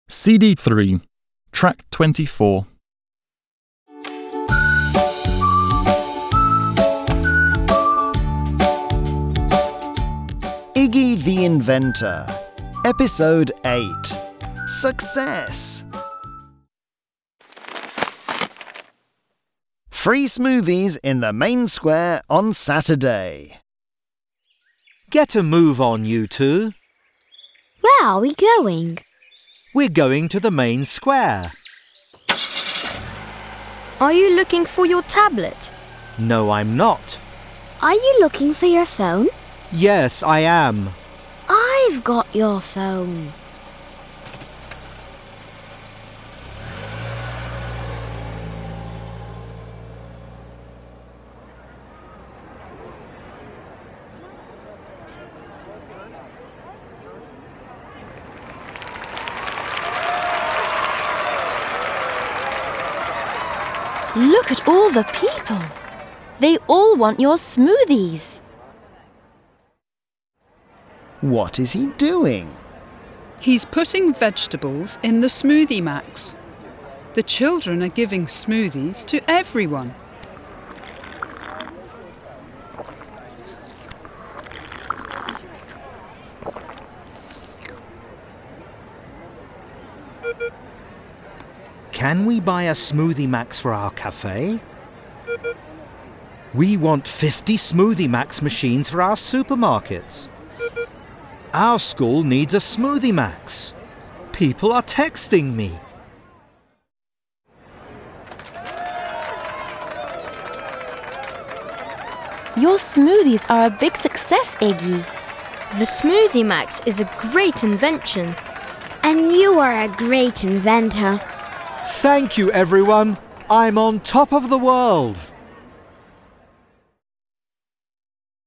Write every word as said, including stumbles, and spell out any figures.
C D three, track twenty-four. Iggy the Inventor, Episode eight. Success! Free smoothies in the main square on Saturday. Get a move on, you two. Where are we going? We're going to the main square. Are you looking for your tablet? No, I'm not. Are you looking for your phone? Yes, I am. I've got your phone. Look at all the people. They all want your smoothies. What is he doing? He's putting vegetables in the Smoothie Max. The children are giving smoothies to everyone. Can we buy a Smoothie Max for our cafe? We want fifty Smoothie Max machines for our supermarkets. Our school needs a Smoothie Max. People are texting me. Your smoothies are a big success, Iggy. The Smoothie Max is a great invention. And you are a great inventor. Thank you, everyone. I'm on top of the world.